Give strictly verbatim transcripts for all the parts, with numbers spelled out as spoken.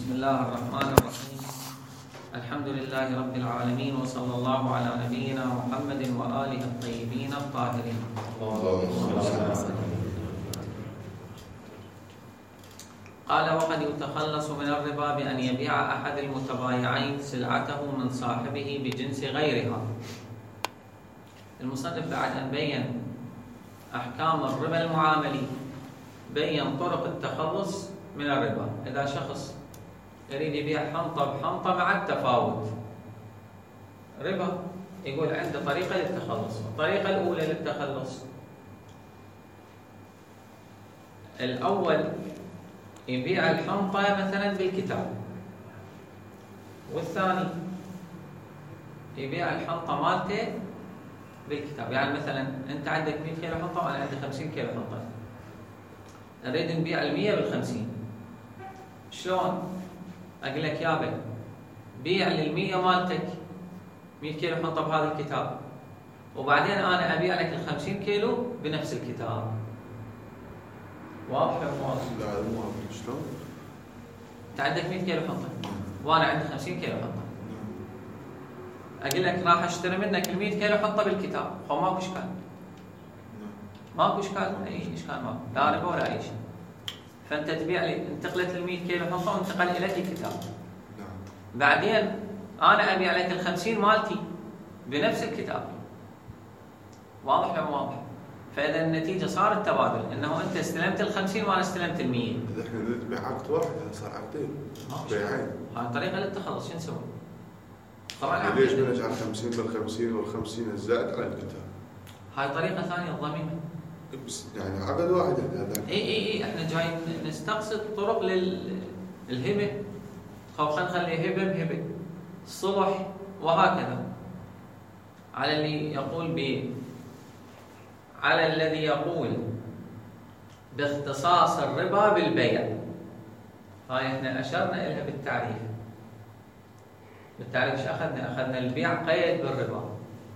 بسم الله الرحمن الرحيم. الحمد لله رب العالمين، وصلى الله على نبينا محمد وآله الطيبين الطاهرين. قال: وقد يتخلص من الربا بأن يبيع أحد المتبايعين سلعته من صاحبه بجنس غيرها. المصنف بعد أن بين أحكام الربا المعاملي بين طرق التخلص من الربا. إذا شخص يريد يبيع حنطة بحنطة مع التفاوت ربا، يقول عنده طريقة للتخلص. الطريقة الأولى للتخلص، الأول يبيع الحنطة مثلا بالكتاب، والثاني يبيع الحنطة مالته بالكتاب. يعني مثلا أنت عندك مئة كيلو حنطة وأنا عندي خمسين كيلو حنطة، نريد نبيع المية بالخمسين. شلون؟ أقول لك يابا بيع للمية مالتك مئة كيلو حنطة بهذا الكتاب، وبعدين أنا أبيع لك الخمسين كيلو بنفس الكتاب. واضح ولا واضح؟ لا مو واضح. شلون؟ أنت عندك مئة كيلو حنطة وأنا عندي خمسين كيلو حنطة، أقول لك راح أشتري منك ال مئة كيلو حنطة بالكتاب، خو ماكو إشكال. ماكو إشكال، أي إشكال ماكو، لا ربا ولا أي شيء. فأنت تبيع لي، انتقلت ال مئة كيلو حنطة وانتقل إليك الكتاب. بعدين أنا أبيع لك الخمسين مالتي بنفس الكتاب. واضح ولا مو واضح؟ فإذا النتيجة صار التبادل، إنه أنت استلمت الخمسين وأنا استلمت المية. إذا إحنا نريد نبيع عقد واحد، هذا صار عقدين بيعين. هاي طريقة للتخلص، شو نسوي؟ طبعا يعني ليش ما نجعل خمسين بالخمسين والخمسين الزائد على الكتاب؟ هاي طريقة ثانية، الضميمة. بس يعني عقد واحد يعني هذا. اي اي اي احنا جايين نستقصد طرق للهبة، أو خلينا نخلي هبة بهبة، صلح وهكذا. على اللي يقول ب على الذي يقول باختصاص الربا بالبيع. هاي احنا أشرنا إلها بالتعريف. بالتعريف ايش أخذنا؟ أخذنا البيع قيد بالربا.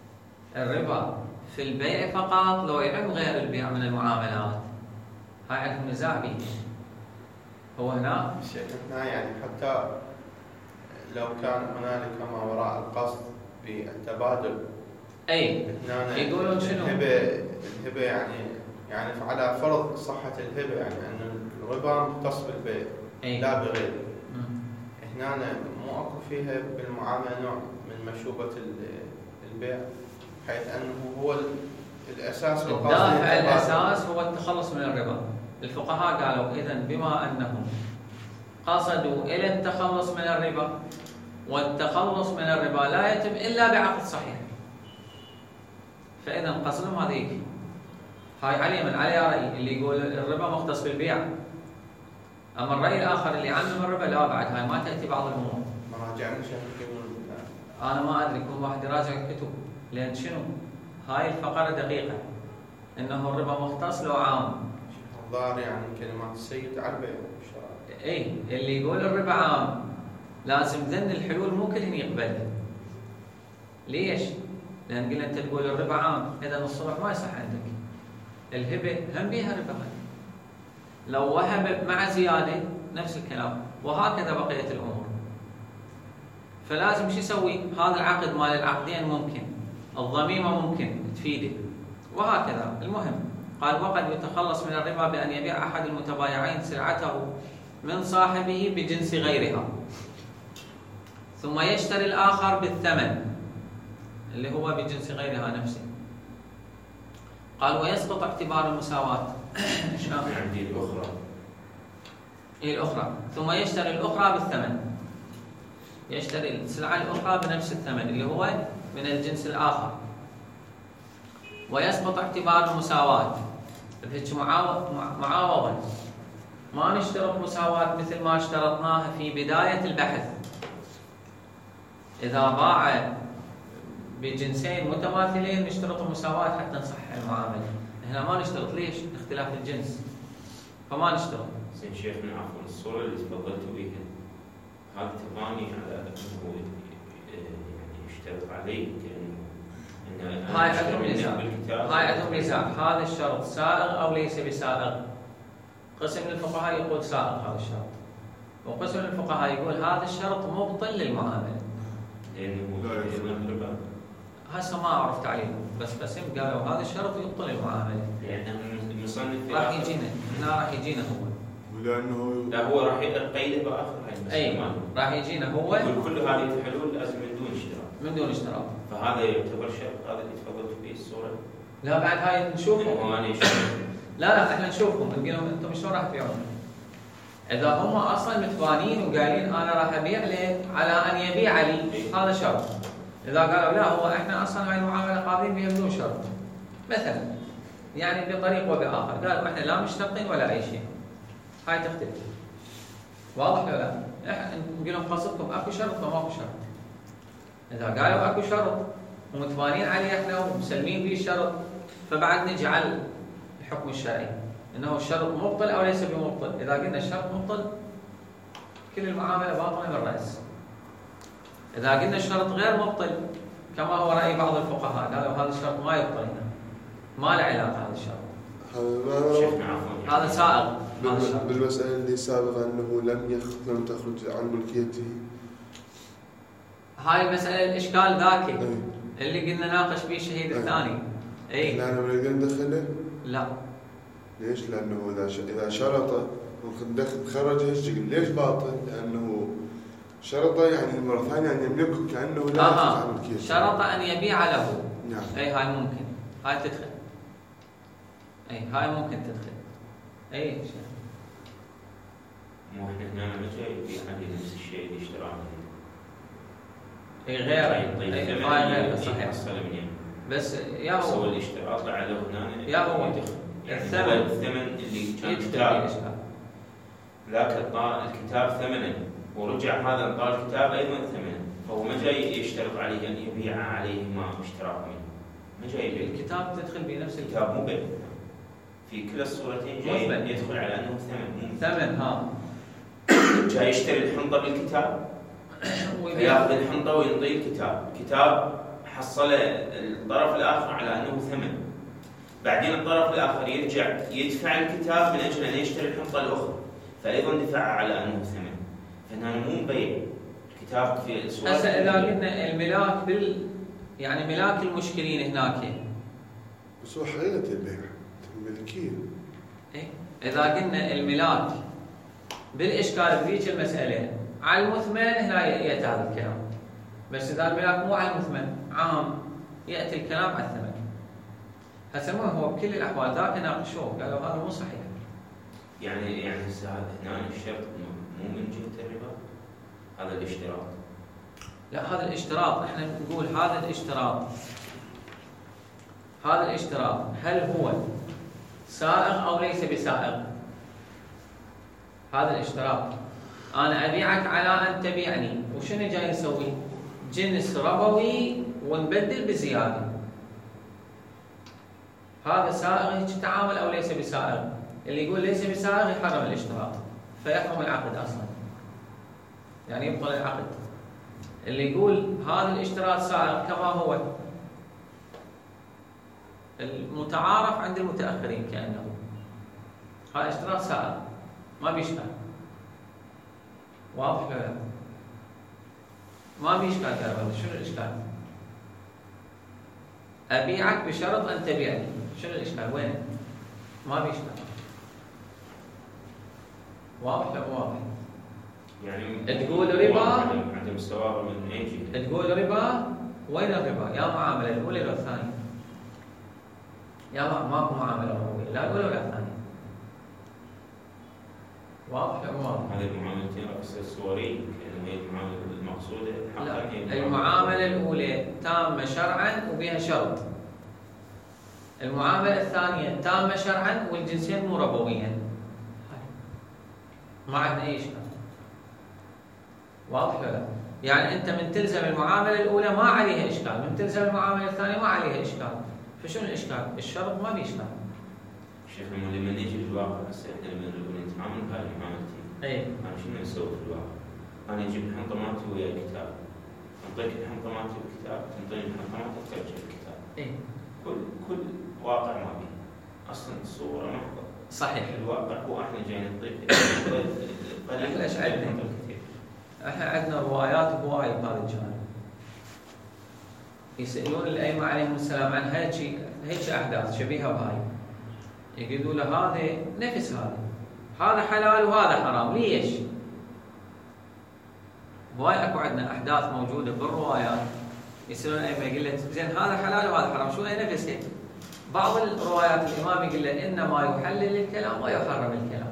الربا في البيع فقط، لو يعم غير البيع من المعاملات. هاي عندهم نزاع به. هو هنا شيخنا يعني حتى لو كان هنالك ما وراء القصد بالتبادل، اي يقولون شنو؟ الهبه الهبه يعني يعني على فرض صحه الهبه، يعني ان الربا مختص بالبيع لا بغيره. هنا مو اكو فيها بالمعامله نوع من مشوبه البيع، حيث انه هو الاساس. الدافع الاساس هو التخلص من الربا. الفقهاء قالوا اذا بما انهم قصدوا الى التخلص من الربا، والتخلص من الربا لا يتم الا بعقد صحيح، فاذا قصدهم هذا يكفي. هاي علي من علي راي اللي يقول الربا مختص بالبيع. اما الراي الاخر اللي يعمم الربا لا، بعد هاي ما تاتي بعض الامور. مراجعنا شيخ يقولون انا ما ادري، كل واحد يراجع الكتب، لان شنو؟ هاي الفقره دقيقه، انه الربا مختص لو عام. الظاهر يعني كلمات السيد عربي. اي اللي يقول الربا عام لازم ذن الحلول مو كلهن يقبلها. ليش؟ لان قلنا انت تقول الربا عام، اذا الصلح ما يصح عندك. الهبه هم بيها ربا، لو وهب مع زياده نفس الكلام، وهكذا بقيه الامور. فلازم شو يسوي؟ هذا العقد مال العقدين ممكن، الضميمه ممكن تفيده، وهكذا. المهم قال: وقد يتخلص من الربا بأن يبيع أحد المتبايعين سلعته من صاحبه بجنس غيرها، ثم يشتري الآخر بالثمن اللي هو بجنس غيرها نفسه. قال: ويسقط اعتبار المساواة. عندي الأخرى. هي الأخرى، ثم يشتري الأخرى بالثمن، يشتري السلعة الأخرى بنفس الثمن اللي هو من الجنس الآخر. ويسقط اعتبار المساواة، بهيك معاوضة. ما نشترط مساواة مثل ما اشترطناها في بداية البحث. إذا باع بجنسين متماثلين نشترط المساواة حتى نصحح المعاملة. هنا ما نشترط. ليش؟ اختلاف الجنس، فما نشترط. زين شيخنا عفوا، الصورة اللي تفضلتوا بيها هذا تباني على انه يعني يشترط عليه كأنه هاي عندهم نزاع. هاي عندهم نزاع، هذا الشرط سائغ او ليس بسائغ. قسم من الفقهاء يقول سائغ هذا الشرط، وقسم من الفقهاء الفقهاء يقول هذا الشرط مبطل للمعامله. لانه هسه ما اعرف تعليمه بس بس قالوا هذا الشرط يبطل المعامله. لانه المصنف راح يجينا هنا راح يجينا هو. ولانه لا هو راح يقيده باخر هاي اي راح يجينا هو. كل هذه الحلول لازم من دون اشتراط. من دون اشتراط. فهذا يعتبر شرط هذا اللي تفضلت فيه الصوره. لا بعد هاي نشوفهم. لا لا احنا نشوفهم نقول لهم انتم شلون راح تبيعون؟ اذا هم اصلا متبانين وقايلين انا راح ابيع له على ان يبيع لي هذا شرط. اذا قالوا لا هو احنا اصلا هاي المعامله قابلين بها بدون شرط. مثلا يعني بطريق وباخر قالوا احنا لا مشترطين ولا اي شيء. هاي تختلف. واضح ولا لا؟ احنا نقول لهم قصدكم اكو شرط ولا ماكو شرط؟ اذا قالوا اكو شرط ومتبانين عليه احنا ومسلمين به الشرط فبعد نجي على الحكم الشرعي انه الشرط مبطل او ليس بمبطل. اذا قلنا الشرط مبطل كل المعامله باطله بالراس. اذا قلنا الشرط غير مبطل كما هو راي بعض الفقهاء قالوا هذا الشرط ما يبطل هنا ما له علاقه هذا الشرط. هذا سائغ. بالمساله اللي سابقا انه لم يخرج لم تخرج عن ملكيته. هاي المساله الاشكال ذاك اللي قلنا ناقش به الشهيد الثاني. اي لا انا نقدر ندخله؟ لا. ليش؟ لانه اذا اذا شرطه خرج هالشكل ليش باطل؟ لانه شرطه يعني مره ثانيه ان يملكه كانه لا آه. عن ملكيته. شرط ان يبيع له. نعم. اي هاي ممكن. هاي تدخل. اي هاي ممكن تدخل. اي شيء. مو احنا هنا ما جاي يبيع عليه نفس الشيء اللي اشتراه. اي غير. اي هاي غير صحيح. بس يا هو سوى الاشتراط على هنا يا هو يعني الثمن الثمن اللي كان الكتاب لكن طال الكتاب ثمنا ورجع هذا طال الكتاب ايضا ثمنا فهو ما جاي يشترط عليه ان يبيع عليه ما اشتراه منه ما جاي يبيع الكتاب تدخل بنفس الكتاب مو بيع في كلا الصورتين جاي يدخل على انه ثمن مو ثمن ها جاي يشتري الحنطه بالكتاب وياخذ الحنطه وينطي الكتاب كتاب حصل الطرف الآخر على أنه ثمن بعدين الطرف الآخر يرجع يدفع الكتاب من أجل أن يشتري الحنطة الأخرى فأيضا دفع على أنه ثمن فهنا مو بيع الكتاب في سؤال. هسه إذا قلنا الملاك بال يعني ملاك المشكلين هناك بس هو حقيقة البيع الملكية. إيه إذا قلنا الملاك بالإشكال بذيك المسألة على المثمن هنا يأتي هذا الكلام بس إذا الملاك مو على المثمن عام يأتي الكلام على الثمن. هسه ما هو بكل الأحوال ذاك ناقشوه قالوا هذا مو صحيح. يعني يعني هسه هنا الشرط مو من جهة الربا هذا الاشتراط. لا هذا الاشتراط احنا نقول هذا الاشتراط هذا الاشتراط هل هو سائغ أو ليس بسائغ؟ هذا الاشتراط أنا أبيعك على أن تبيعني وشنو جاي نسوي؟ جنس ربوي ونبدل بزيادة. هذا سائغ يتعامل أو ليس بسائغ؟ اللي يقول ليس بسائغ يحرم الاشتراط فيحرم العقد أصلا يعني يبطل العقد. اللي يقول هذا الاشتراط سائغ كما هو المتعارف عند المتأخرين كأنه هذا اشتراط سائغ ما بيشكل. واضح ولا ما بيشكل كلام. شنو الإشكال؟ أبيعك بشرط أن تبيعني. شنو الإشكال؟ وين؟ ما بيشكل. واضح ولا واضح؟ يعني تقول ربا عدم سواء من أي جهة. تقول ربا وين الربا؟ يا معاملة الأولى ولا الثانية؟ يا ما ماكو معاملة ربوية لا الأولى ولا الثانية. واضح ولا واضح؟ هذه المعاملتين رأس الصوري لأنه هي المعاملة المقصودة. لا المعاملة الأولى تامة شرعا وبها شرط. المعاملة الثانية تامة شرعا والجنسين مو ربويا. ما عندنا أي إشكال. واضح ولا؟ يعني أنت من تلزم المعاملة الأولى ما عليها إشكال، من تلزم المعاملة الثانية ما عليها إشكال. فشنو الإشكال؟ الشرط ما بيشكال. شيخ لما نيجي في الواقع هسه احنا لما نتعامل بهاي المعاملتين. اي. انا شنو اسوي في الواقع؟ انا اجيب الحنطه مالتي ويا الكتاب. انطيك الحنطه مالتي بالكتاب، تنطيني الحنطه مالتي وترجع الكتاب. اي. كل كل واقع ما بيه. اصلا الصوره محضه. صحيح. الواقع هو احنا جايين نعطيك قليل. ليش عندنا؟ احنا عندنا روايات بوايد بهذا الجانب. يسألون الأئمة عليهم السلام عن هيك هيك أحداث شبيهة بهاي، يقولوا له هذا نفس هذا، هذا حلال وهذا حرام، ليش؟ هواي اكو عندنا احداث موجوده بالروايات، يسالون الائمه يقول لك زين هذا حلال وهذا حرام، شو هي نفس هيك؟ بعض الروايات الامام يقول لك انما يحلل الكلام ويحرم الكلام.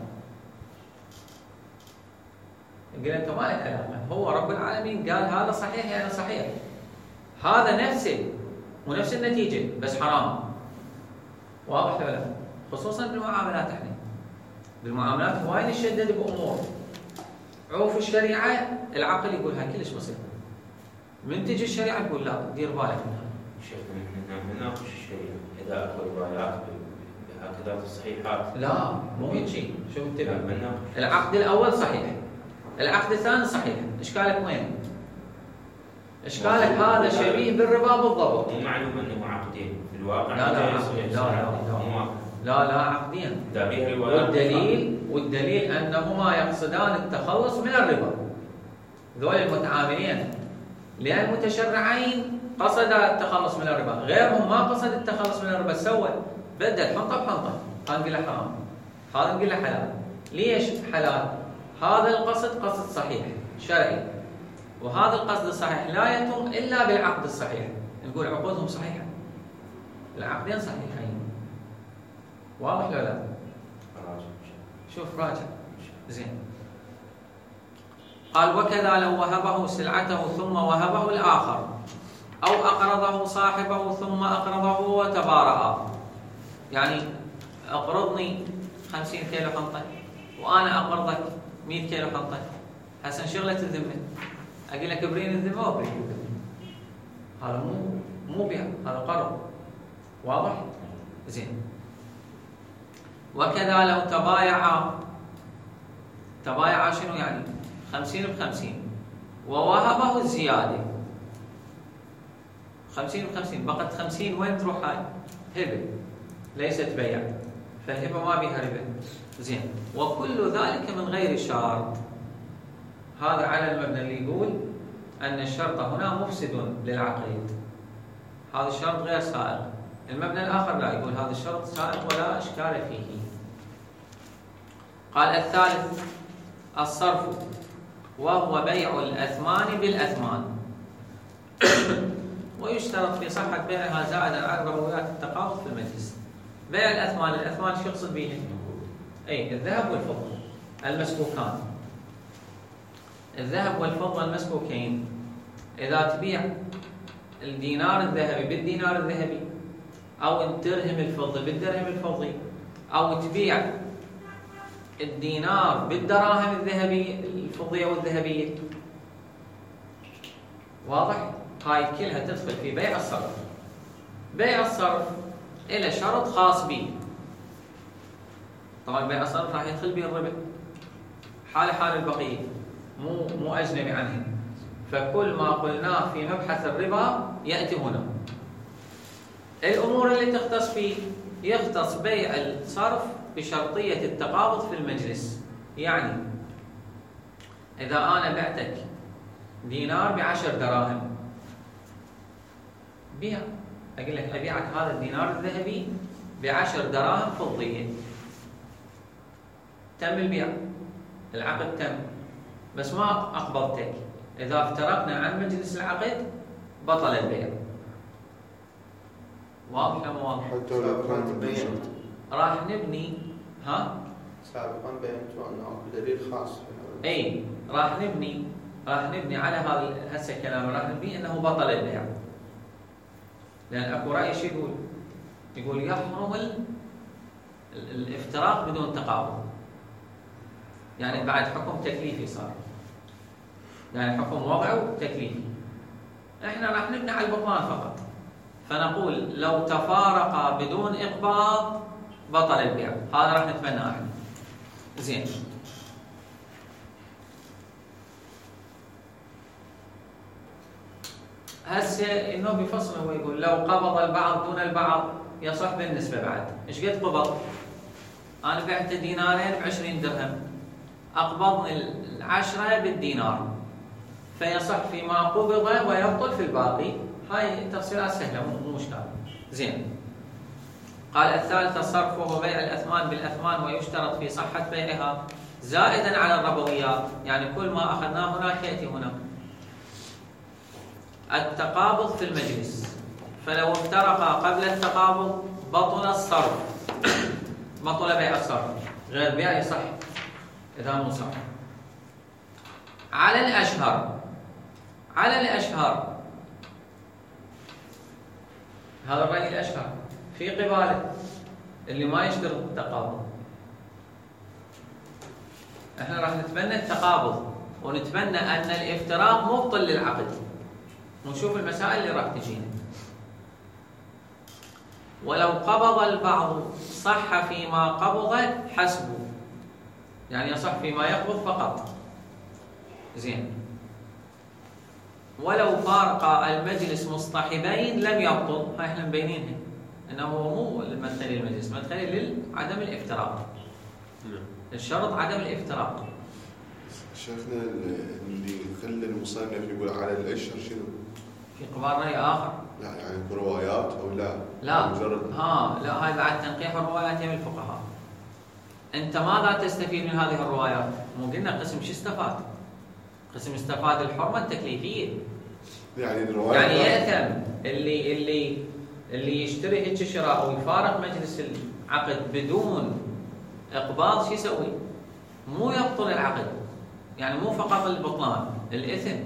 يقول انت ما لك علاقه، هو رب العالمين قال هذا صحيح يعني صحيح، هذا نفسه ونفس النتيجه بس حرام. واضح ولا لا؟ خصوصا بالمعاملات. احنا بالمعاملات هواي نشدد بامور عوف الشريعه، العقل يقول هاي كلش بسيطه، من تجي الشريعه تقول لا دير بالك منها. شيخ احنا نناقش الشريعه اذا اكو روايات بهكذا الصحيحات. لا مو هيك شيء، شوف انتبه، العقد الاول صحيح، العقد الثاني صحيح، اشكالك وين؟ اشكالك هذا شبيه بالربا بالضبط. مو معلوم انه عقدين في الواقع. لا لا لا لا لا لا لا عقدين. والدليل والدليل انهما يقصدان التخلص من الربا، ذول المتعاملين، لان المتشرعين قصدا التخلص من الربا، غيرهم ما قصد التخلص من الربا، سوى بدل حنطه بحنطه، هذا نقول له حرام، هذا نقول له حلال. ليش حلال؟ هذا القصد قصد صحيح شرعي، وهذا القصد الصحيح لا يتم الا بالعقد الصحيح، نقول عقودهم صحيحه، العقدين صحيحين. واضح ولا لا؟ شوف راجع زين. قال وكذا لو وهبه سلعته ثم وهبه الآخر، أو أقرضه صاحبه ثم أقرضه وتبارأ، يعني أقرضني خمسين كيلو حنطة وأنا أقرضك مئة كيلو حنطة، حسن شغلة الذمة، أقول لك ابرين الذمة وابرين الذمة، هذا مو مو بيع، هذا قرض. واضح؟ زين. وكذا لو تبايع، تبايع شنو يعني؟ خمسين بخمسين ووهبه الزيادة، خمسين بخمسين بقت خمسين، وين تروح هاي؟ هبة ليست بيع، فالهبة ما بيها ربا. زين. وكل ذلك من غير شرط، هذا على المبنى اللي يقول أن الشرط هنا مفسد للعقيد، هذا الشرط غير سائغ. المبنى الآخر لا، يقول هذا الشرط سائغ ولا إشكال فيه. قال الثالث الصرف، وهو بيع الأثمان بالأثمان، ويشترط في صحة بيعها زائدا على ضروريات التقابض في المجلس. بيع الأثمان، الأثمان شو يقصد به؟ أي الذهب والفضة المسبوكان، الذهب والفضة المسبوكين، إذا تبيع الدينار الذهبي بالدينار الذهبي، أو الدرهم الفضي بالدرهم الفضي، أو تبيع الدينار بالدراهم الذهبية الفضية والذهبية. واضح؟ هاي كلها تدخل في بيع الصرف. بيع الصرف إلى شرط خاص به، طبعا بيع الصرف راح يدخل به الربا حال حال البقية، مو مو أجنبي عنه، فكل ما قلناه في مبحث الربا يأتي هنا. الأمور اللي تختص فيه، يختص بيع الصرف بشرطية التقابض في المجلس، يعني إذا أنا بعتك دينار بعشر دراهم، بيع، أقول لك أبيعك هذا الدينار الذهبي بعشر دراهم فضية، تم البيع، العقد تم، بس ما أقبضتك، إذا افترقنا عن مجلس العقد بطل البيع. واضح ولا مو واضح؟ حتى لو كان بالشرط راح نبني ها؟ سابقا بينتوا انه اكو دليل خاص. اي راح نبني راح نبني على هذا هسه الكلام، راح نبني انه بطل البيع، لان اكو راي شو يقول؟ يقول يحرم الافتراق بدون تقابض، يعني بعد حكم تكليفي صار، يعني حكم وضعي تكليفي. احنا راح نبني على البطلان فقط، فنقول لو تفارقا بدون إقباض بطل البيع، هذا راح نتمناه احنا. زين. هسه انه بفصل، هو يقول لو قبض البعض دون البعض يصح بالنسبة بعد. ايش قد قبض؟ انا بعت دينارين بعشرين درهم، اقبضني العشرة بالدينار، فيصح فيما قبض ويبطل في الباقي. هاي تفصيلات سهلة مو مشكلة. زين. قال الثالثة صرفه بيع الأثمان بالأثمان ويشترط في صحة بيعها زائدا على الربويات، يعني كل ما أخذناه هناك يأتي هنا. التقابض في المجلس، فلو افترقا قبل التقابض بطل الصرف، بطل بيع الصرف، غير بيع يصح إذا مو صح. على الأشهر، على الأشهر هذا الرأي الأشهر في قباله اللي ما يشترط التقابض. احنا راح نتبنى التقابض ونتبنى أن الافتراق مبطل للعقد، ونشوف المسائل اللي راح تجينا. ولو قبض البعض صح فيما قبض حسبه، يعني يصح فيما يقبض فقط. زين. ولو فارق المجلس مصطحبين لم يبطل. هاي احنا مبينينها انه مو المدخلي المجلس، مدخلي لعدم الافتراق. الشرط عدم الافتراق. شيخنا اللي خلى المصنف يقول على الاشهر شنو؟ في قبال رأي آخر. لا يعني بروايات او لا؟ لا مجرد ها لا، هاي بعد تنقيح الروايات من الفقهاء. انت ماذا تستفيد من هذه الروايات؟ مو قلنا قسم شو استفاد؟ قسم استفاد الحرمة التكليفية. يعني الروايات يعني يأثم اللي اللي اللي يشتري هيك شراء ويفارق مجلس العقد بدون إقباض، شو يسوي؟ مو يبطل العقد، يعني مو فقط البطلان، الإثم.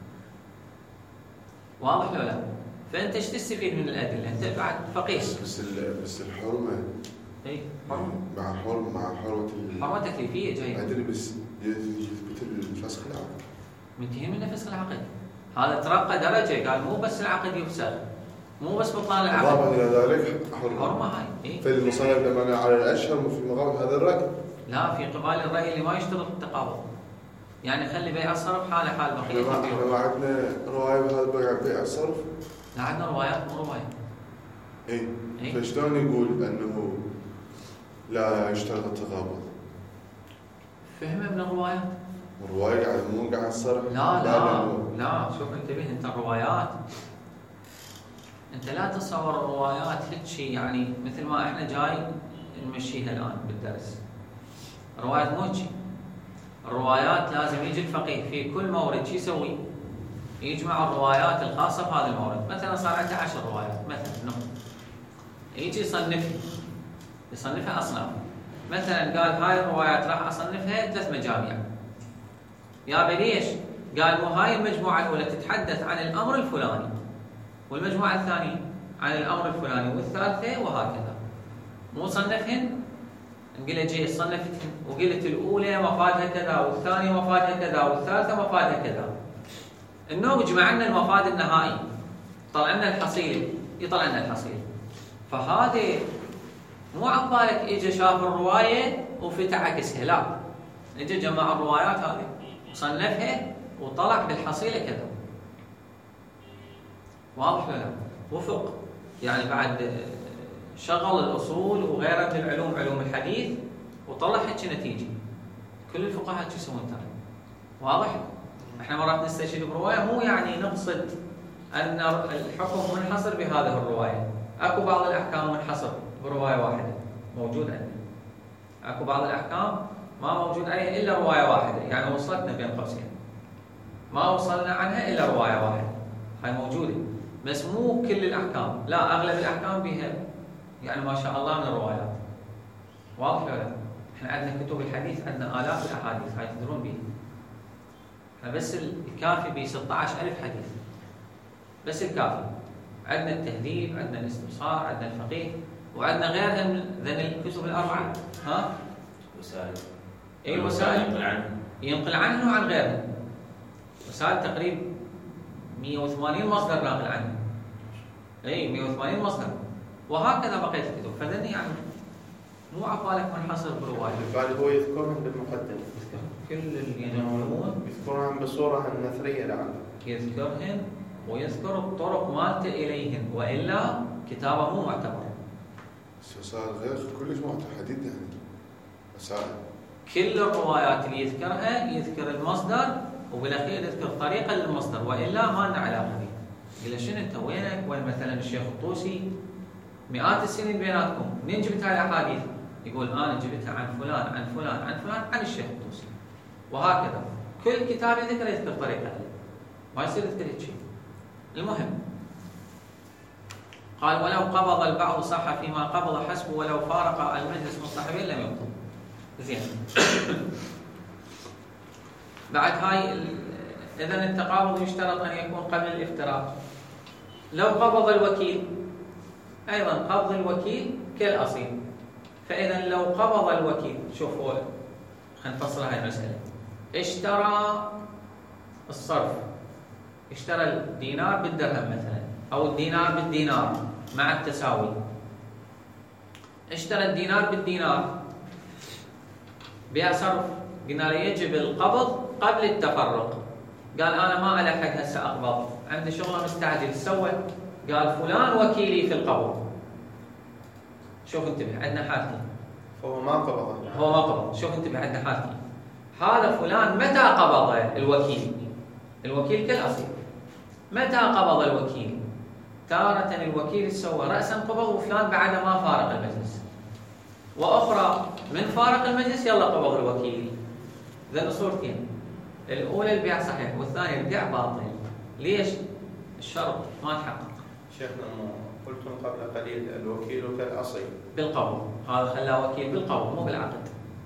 واضح ولا لا؟ فأنت ايش تستفيد من الأدلة؟ أنت بعد فقيه. بس بس الحرمة اي حرمة مع حرمة مع حرمة حرمة تكليفية جاية. أدري بس يثبت الفسخ العقد. منتهي من فسخ العقد. هذا ترقى درجة، قال مو بس العقد يفسخ، مو بس بطلان العقد. إضافة إلى ذلك حرمة. حرمة هاي. إيه؟ فالمصنف لما قال على الأشهر في مقام هذا الرأي. لا، في قبال الرأي اللي ما يشترط التقابض. يعني خلي بيع الصرف حاله حال بقية البيوع. احنا ما عندنا رواية بهذا بيع بيع الصرف. لا عندنا روايات مو رواية. اي. إيه؟ فشلون يقول انه لا يشترط التقابض؟ فهمه من الروايات. الرواية يعني مو قاعد الصرف. لا لا لا، شوف انتبه انت الروايات. انت لا تصور الروايات هيك شيء، يعني مثل ما احنا جاي نمشيها الان بالدرس. الروايات مو هيك شيء. الروايات لازم يجي الفقيه في كل مورد شو يسوي؟ يجمع الروايات الخاصة بهذا المورد. مثلا صار عنده عشر روايات مثلا، نعم. يجي يصنفها، يصنفها أصناف. مثلا قال هاي الروايات راح أصنفها ثلاث مجاميع. يا ليش؟ قال مو هاي المجموعة الأولى تتحدث عن الأمر الفلاني، والمجموعة الثانية عن الأمر الفلاني، والثالثة وهكذا. مو صنفهن، نقول جي صنفتهن وقلت الأولى مفادها كذا، والثانية مفادها كذا، والثالثة مفادها كذا. النوع يجمع لنا المفاد النهائي، طلع لنا الحصيل، يطلع لنا الحصيل. فهذا مو عبالك اجى شاف الروايه وفتح عكسها، لا، اجى جمع الروايات هذه وصنفها وطلع بالحصيله كذا. واضح ولا لا؟ وفق يعني بعد شغل الاصول وغيرها من العلوم، علوم الحديث، وطلع هيك نتيجه. كل الفقهاء شو يسوون ترى؟ واضح؟ احنا مرات نستشهد بروايه، مو يعني نقصد ان الحكم منحصر بهذه الروايه. اكو بعض الاحكام منحصر بروايه واحده موجود عندنا. اكو بعض الاحكام ما موجود عليها الا روايه واحده، يعني وصلتنا بين قوسين. ما وصلنا عنها الا روايه واحده. هاي موجوده، بس مو كل الاحكام، لا اغلب الاحكام بها يعني ما شاء الله من الروايات. واضح ولا لا؟ احنا عندنا كتب الحديث، عندنا الاف الاحاديث، هاي تدرون بيها. احنا بس الكافي ب ستة عشر ألف حديث. بس الكافي. عندنا التهذيب، عندنا الاستبصار، عندنا الفقيه، وعندنا غيرها من ذن الكتب الأربعة. ها؟ وسائل. اي وسائل ينقل عنه. ينقل عنه وعن غيره. وسائل تقريبا مئة وثمانين مصدر ناقل عنه. اي مئة وثمانين مصدر. وهكذا بقية الكتب، فذن يعني مو عقالك منحصر برواية. بالفعل هو يذكرهم بالمقدمة. كل اللي ينقلون يذكرهم بصورة النثرية لعله. يذكرهن ويذكر الطرق مالته إليهن، وإلا كتابه مو معتبر. وسائل غير كلش متحددة يعني. وسائل كل الروايات اللي يذكرها يذكر المصدر وبالاخير يذكر طريقه للمصدر، والا ما لنا علاقه به. يقول له شنو انت وينك؟ وين مثلا الشيخ الطوسي؟ مئات السنين بيناتكم، منين جبت هاي الاحاديث؟ يقول انا جبتها عن فلان عن فلان عن فلان عن الشيخ الطوسي. وهكذا كل كتاب يذكر يذكر طريقه، ما يصير يذكر شيء. المهم قال ولو قبض البعض صح فيما قبض حسبه ولو فارق المجلس مصطحبين لم يبطل. زين. بعد هاي اذا التقابض يشترط ان يكون قبل الافتراق. لو قبض الوكيل ايضا قبض الوكيل كالاصيل. فاذا لو قبض الوكيل، شوفوا خلينا نفصل هاي المساله. اشترى الصرف، اشترى الدينار بالدرهم مثلا او الدينار بالدينار مع التساوي. اشترى الدينار بالدينار بيع صرف، قلنا له يجب القبض قبل التفرق. قال انا ما الحق هسه اقبض، عندي شغله مستعجل. سوى قال فلان وكيلي في القبض. شوف انتبه عندنا حالتين. هو ما قبض هو ما قبض. شوف انتبه عندنا حالتين. هذا فلان متى قبض الوكيل؟ الوكيل كالاصيل. متى قبض الوكيل؟ تارة الوكيل سوى رأسا قبض وفلان بعد ما فارق المجلس، وأخرى من فارق المجلس يلا قبض الوكيل. ذا صورتين، الأولى البيع صحيح والثانية البيع باطل. ليش؟ الشرط ما تحقق. شيخنا قلتم قبل قليل الوكيل كالأصيل بالقبض، هذا خلاه وكيل بالقبض مو بالعقد.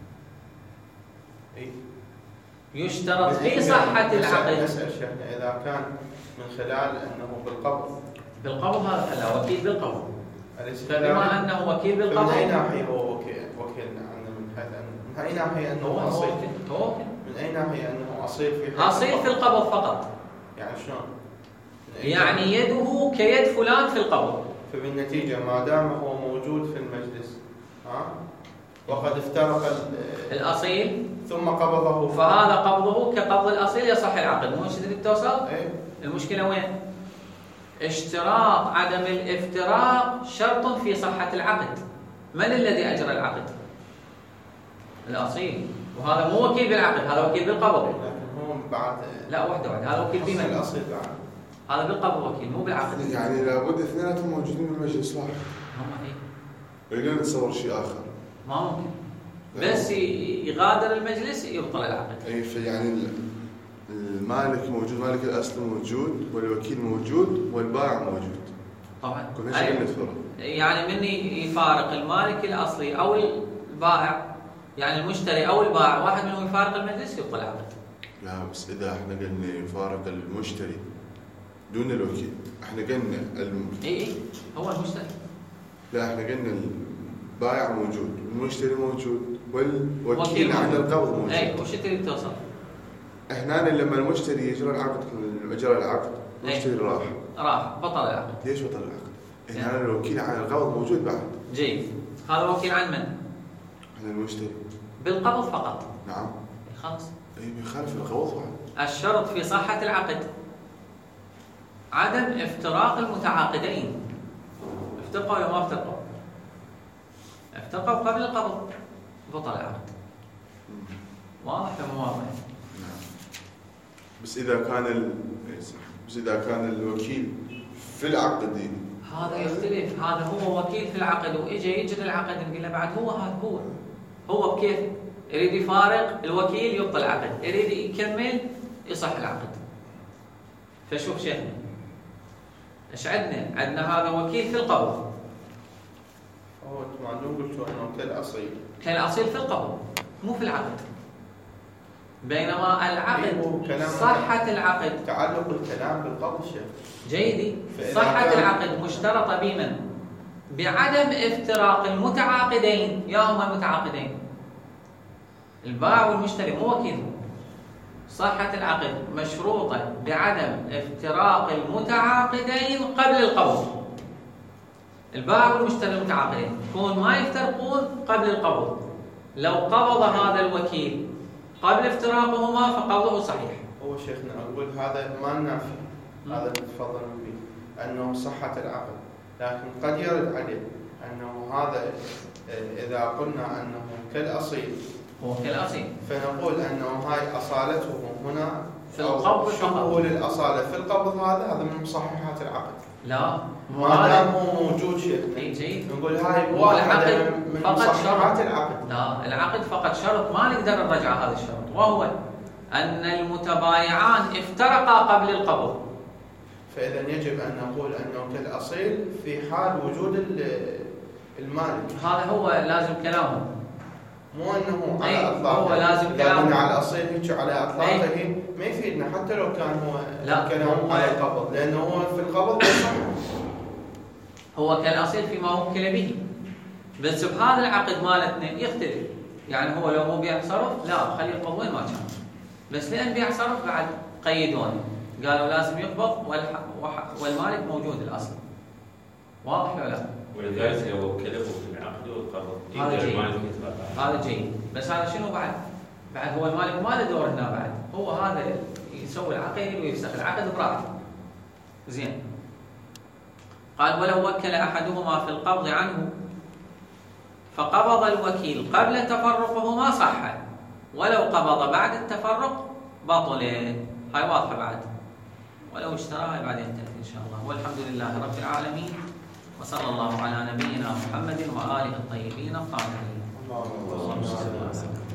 إيه؟ يشترط في صحة العقد. نسأل شيخنا إذا كان من خلال أنه بالقبض. بالقبض هذا خلاه وكيل بالقبض. فبما أنه وكيل بالقبض. من أي ناحية هو وكيل وكيلنا عنه؟ من حيث أنه من أي ناحية أنه أصيل؟ هو من أي ناحية أنه أصيل في أصيل في القبض فقط. يعني شلون؟ يعني يده كيد فلان في القبض. فبالنتيجة ما دام هو موجود في المجلس ها وقد افترق الأصيل ثم قبضه، فهذا قبضه كقبض الأصيل يصح العقد. مو تدري توصل؟ ايه؟ المشكلة وين؟ اشتراط عدم الافتراق شرط في صحة العقد. من الذي أجرى العقد؟ الأصيل، وهذا مو وكيل بالعقد، هذا وكيل بالقبض. لكن هو بعد لا واحدة واحدة، هذا وكيل بمن؟ الأصيل بعد. هذا بالقبض وكيل مو بالعقد. يعني لابد اثنيناتهم موجودين بالمجلس واحد. هم ايه؟ ولا نتصور شيء آخر؟ ما ممكن. بس يغادر المجلس يبطل العقد. اي فيعني المالك موجود، مالك الاصل موجود والوكيل موجود والبائع موجود. طبعا. كل شيء نتفرق. يعني من يفارق المالك الاصلي او البائع، يعني المشتري او البائع، واحد منهم يفارق المجلس يبطل العقد. لا بس اذا احنا قلنا يفارق المشتري دون الوكيل، احنا قلنا الم... اي اي هو المشتري. لا احنا قلنا البائع موجود والمشتري موجود والوكيل عن القبض موجود. اي وش تريد توصل؟ هنا لما المشتري يجرى العقد، اجرى العقد المشتري راح راح بطل العقد. ليش بطل العقد؟ هنا الوكيل عن القبض موجود بعد. جيد. هذا وكيل عن من؟ عن المشتري بالقبض فقط. نعم. خلاص. اي بيخالف القبض فقط. الشرط في صحة العقد عدم افتراق المتعاقدين. افترقوا ولا ما افترقوا؟ افترقوا قبل القبض بطل العقد. واضح ولا واضح؟ نعم. بس إذا كان ال... بس إذا كان الوكيل في العقد دي. هذا يختلف. هذا هو وكيل في العقد وإجا يجري العقد، نقول له بعد هو هذا هو هو بكيف يريد يفارق الوكيل يبطل العقد، يريد يكمل يصح العقد. فشوف شيخنا ايش عندنا؟ عندنا هذا وكيل في القبض. هو معلوم قلتوا انه كالاصيل. كالاصيل في القبض مو في العقد. بينما العقد صحة العقد تعلق الكلام بالقبض شيخ. جيدي. صحة العقد مشترطة بمن؟ بعدم افتراق المتعاقدين. يا هما المتعاقدين البائع والمشتري مو وكيلهم. صحة العقد مشروطة بعدم افتراق المتعاقدين قبل القبض. البائع والمشتري المتعاقدين كون ما يفترقون قبل القبض. لو قبض هذا الوكيل قبل افتراقهما فقبضه صحيح. هو شيخنا أقول هذا ما نافي هذا اللي تفضلوا به أنه صحة العقد، لكن قد يرد عليه أنه هذا إذا قلنا أنه كالأصيل هو كالأصيل فنقول أنه هاي أصالته هنا في القبض شمول الأصالة في القبض هذا هذا من مصححات العقد. لا ما دام هو موجود شيء اي جيد نقول هاي هو واحدة العقد من فقط مصححات شرط. العقد. لا العقد فقط شرط ما نقدر نرجع هذا الشرط، وهو أن المتبايعان افترقا قبل القبض. فإذا يجب أن نقول أنه كالأصيل في حال وجود المالك. هذا هو لازم كلامه، مو أنه أي على أطلاقه. هو لازم إذا كلامه. قلنا على الأصيل هيك على أطلاقه ما يفيدنا حتى لو كان هو لا كلامه على القبض، لأنه هو في القبض هو كالأصيل فيما وكل به، بس بهذا العقد مالتنا يختلف. يعني هو لو مو بيع صرف لا خليه يقبض وين ما كان، بس لأن بيع صرف بعد قيدونه قالوا لازم يقبض والمالك موجود الأصل. واضح ولا لا؟ ولذلك لو وكله في العقد والقبض هذا جيد. المالك يتبع. هذا جيد، بس هذا شنو بعد؟ بعد هو المالك ما له دور هنا، بعد هو هذا يسوي العقد ويفسخ العقد براحته. زين. قال ولو وكل أحدهما في القبض عنه فقبض الوكيل قبل تفرقه ما صح، ولو قبض بعد التفرق بطل. هاي واضحة بعد، ولو اشتراها بعدين تأتي إن شاء الله. والحمد لله رب العالمين، وصلى الله على نبينا محمد وآله الطيبين الطاهرين. اللهم صل على سيدنا محمد.